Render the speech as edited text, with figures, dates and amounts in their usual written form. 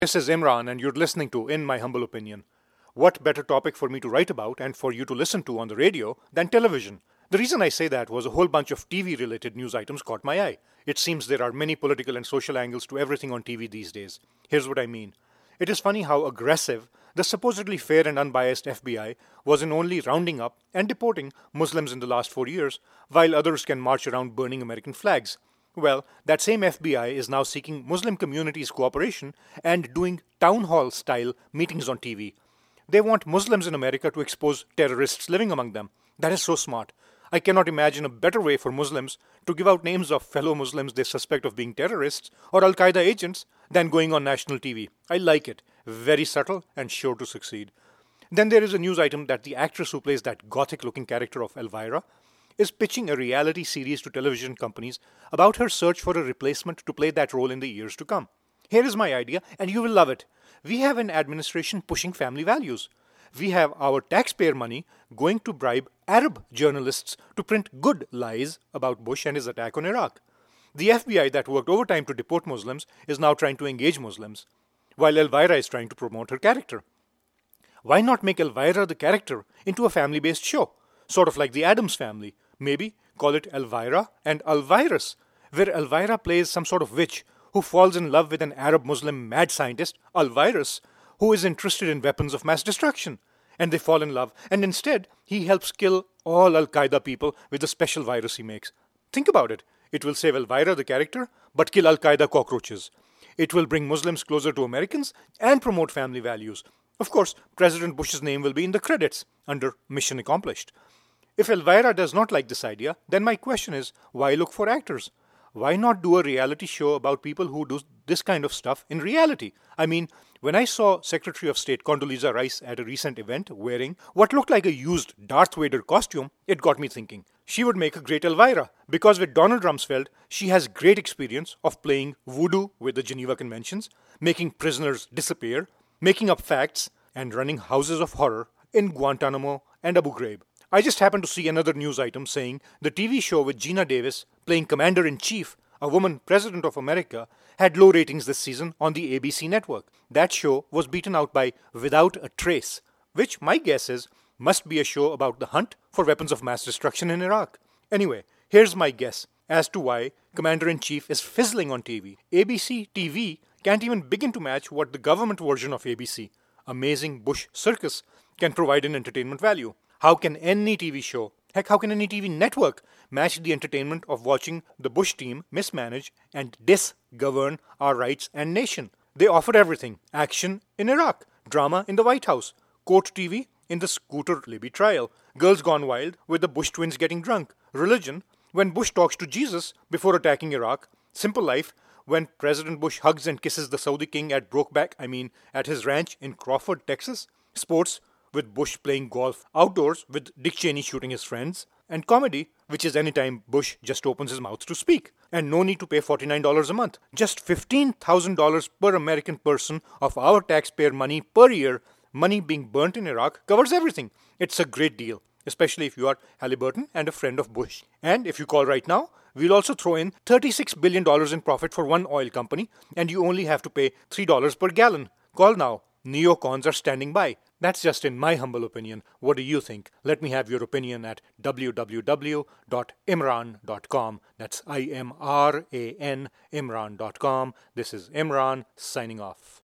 This is Imran, and you're listening to In My Humble Opinion. What better topic for me to write about and for you to listen to on the radio than television? The reason I say that was a whole bunch of TV related news items caught my eye. It seems there are many political and social angles to everything on TV these days. Here's what I mean. It is funny how aggressive the supposedly fair and unbiased FBI was in only rounding up and deporting Muslims in the last 4 years, while others can march around burning American flags. Well, that same FBI is now seeking Muslim communities' cooperation and doing town hall style meetings on TV. They want Muslims in America to expose terrorists living among them. That is so smart. I cannot imagine a better way for Muslims to give out names of fellow Muslims they suspect of being terrorists or Al Qaeda agents than going on national TV. I like it. Very subtle and sure to succeed. Then there is a news item that the actress who plays that gothic looking character of Elvira is pitching a reality series to television companies about her search for a replacement to play that role in the years to come. Here is my idea, and you will love it. We have an administration pushing family values. We have our taxpayer money going to bribe Arab journalists to print good lies about Bush and his attack on Iraq. The FBI that worked overtime to deport Muslims is now trying to engage Muslims, while Elvira is trying to promote her character. Why not make Elvira the character into a family based show? Sort of like the Addams Family. Maybe call it Elvira and Alvirus, where Elvira plays some sort of witch who falls in love with an Arab Muslim mad scientist, Alvirus, who is interested in weapons of mass destruction. And they fall in love, and instead, he helps kill all Al Qaeda people with the special virus he makes. Think about it. It will save Elvira, the character, but kill Al Qaeda cockroaches. It will bring Muslims closer to Americans and promote family values. Of course, President Bush's name will be in the credits under Mission Accomplished. If Elvira does not like this idea, then my question is, why look for actors? Why not do a reality show about people who do this kind of stuff in reality? I mean, when I saw Secretary of State Condoleezza Rice at a recent event wearing what looked like a used Darth Vader costume, it got me thinking. She would make a great Elvira, because with Donald Rumsfeld, she has great experience of playing voodoo with the Geneva Conventions, making prisoners disappear, making up facts, and running houses of horror in Guantanamo and Abu Ghraib. I just happened to see another news item saying the TV show with Gina Davis playing Commander-in-Chief, a woman president of America, had low ratings this season on the ABC network. That show was beaten out by Without a Trace, which my guess is must be a show about the hunt for weapons of mass destruction in Iraq. Anyway, here's my guess as to why Commander-in-Chief is fizzling on TV. ABC TV can't even begin to match what the government version of ABC, Amazing Bush Circus, can provide in entertainment value. How can any TV show, heck, how can any TV network match the entertainment of watching the Bush team mismanage and disgovern our rights and nation? They offer everything: action in Iraq, drama in the White House, court TV in the Scooter Libby trial, Girls Gone Wild with the Bush twins getting drunk, religion when Bush talks to Jesus before attacking Iraq, Simple Life when President Bush hugs and kisses the Saudi king at his ranch in Crawford, Texas, sports with Bush playing golf outdoors with Dick Cheney shooting his friends, and comedy, which is anytime Bush just opens his mouth to speak. And no need to pay $49 a month. Just $15,000 per American person of our taxpayer money per year, money being burnt in Iraq, covers everything. It's a great deal, especially if you are Halliburton and a friend of Bush. And if you call right now, we'll also throw in $36 billion in profit for one oil company, and you only have to pay $3 per gallon. Call now. Neocons are standing by. That's just in my humble opinion. What do you think? Let me have your opinion at www.imran.com. That's IMRAN, Imran.com. This is Imran signing off.